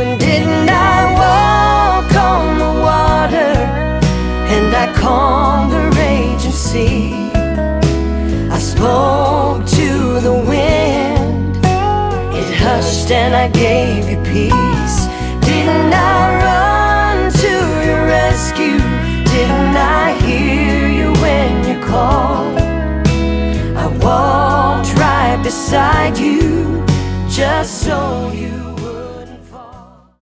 And didn't I walk on the water, and I calmed the raging sea? I spoke to the wind, it hushed and I gave you peace. Didn't I run to your rescue? Didn't I hear you when you called? I walked right beside you just so you